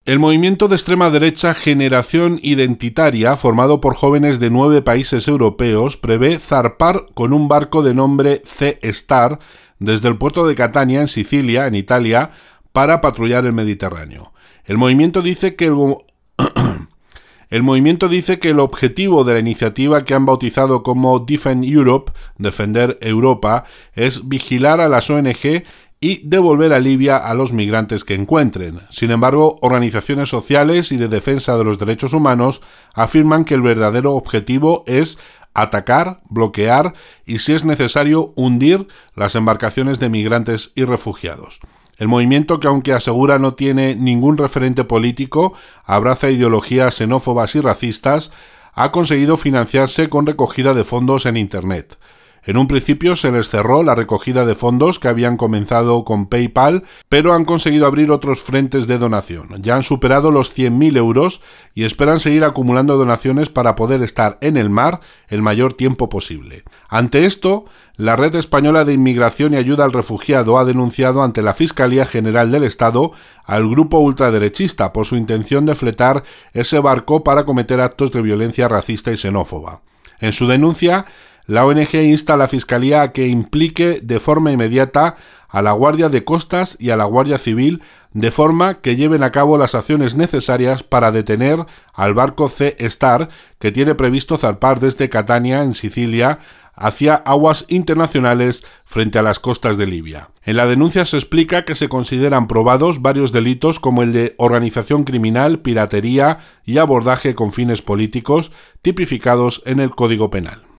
El movimiento de extrema derecha Generación Identitaria, formado por jóvenes de 9 países europeos, prevé zarpar con un barco de nombre C-Star desde el puerto de Catania, en Sicilia, en Italia, para patrullar el Mediterráneo. El movimiento dice que el objetivo de la iniciativa, que han bautizado como Defend Europe, Defender Europa, es vigilar a las ONG y devolver a Libia a los migrantes que encuentren. Sin embargo, organizaciones sociales y de defensa de los derechos humanos afirman que el verdadero objetivo es atacar, bloquear y, si es necesario, hundir las embarcaciones de migrantes y refugiados. El movimiento, que aunque asegura no tiene ningún referente político, abraza ideologías xenófobas y racistas, ha conseguido financiarse con recogida de fondos en Internet. En un principio se les cerró la recogida de fondos, que habían comenzado con PayPal, pero han conseguido abrir otros frentes de donación. Ya han superado los 100.000 euros y esperan seguir acumulando donaciones para poder estar en el mar el mayor tiempo posible. Ante esto, la Red Española de Inmigración y Ayuda al Refugiado ha denunciado ante la Fiscalía General del Estado al grupo ultraderechista por su intención de fletar ese barco para cometer actos de violencia racista y xenófoba. En su denuncia, la ONG insta a la Fiscalía a que implique de forma inmediata a la Guardia de Costas y a la Guardia Civil, de forma que lleven a cabo las acciones necesarias para detener al barco C-Star, que tiene previsto zarpar desde Catania, en Sicilia, hacia aguas internacionales frente a las costas de Libia. En la denuncia se explica que se consideran probados varios delitos, como el de organización criminal, piratería y abordaje con fines políticos, tipificados en el Código Penal.